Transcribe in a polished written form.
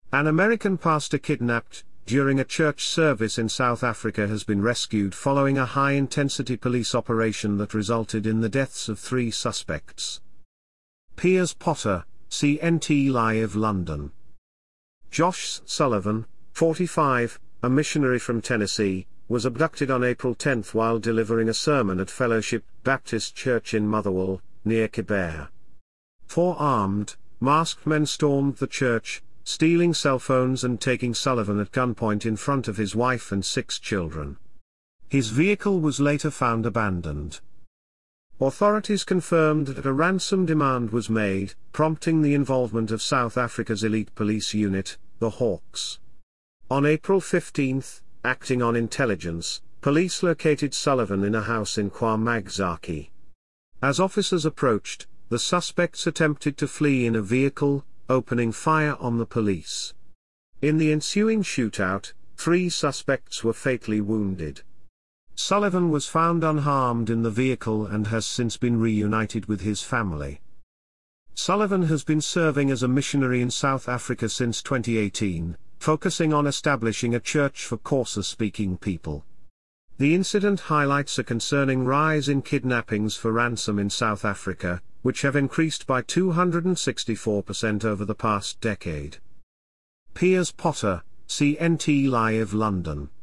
An American pastor kidnapped during a church service in South Africa has been rescued following a high-intensity police operation that resulted in the deaths of 3 suspects. Piers Potter, CNT Live London. Josh Sullivan, 45, a missionary from Tennessee, was abducted on April 10 while delivering a sermon at Fellowship Baptist Church in Motherwell, near Kibera. 4 armed, masked men stormed the church, stealing cell phones and taking Sullivan at gunpoint in front of his wife and 6 children. His vehicle was later found abandoned. Authorities confirmed that a ransom demand was made, prompting the involvement of South Africa's elite police unit, the Hawks. On April 15, acting on intelligence, police located Sullivan in a house in KwaMagzaki. As officers approached, the suspects attempted to flee in a vehicle, opening fire on the police. In the ensuing shootout, 3 suspects were fatally wounded. Sullivan was found unharmed in the vehicle and has since been reunited with his family. Sullivan has been serving as a missionary in South Africa since 2018, focusing on establishing a church for Xhosa-speaking people. The incident highlights a concerning rise in kidnappings for ransom in South Africa, which have increased by 264% over the past decade. Piers Potter, CNT Live London.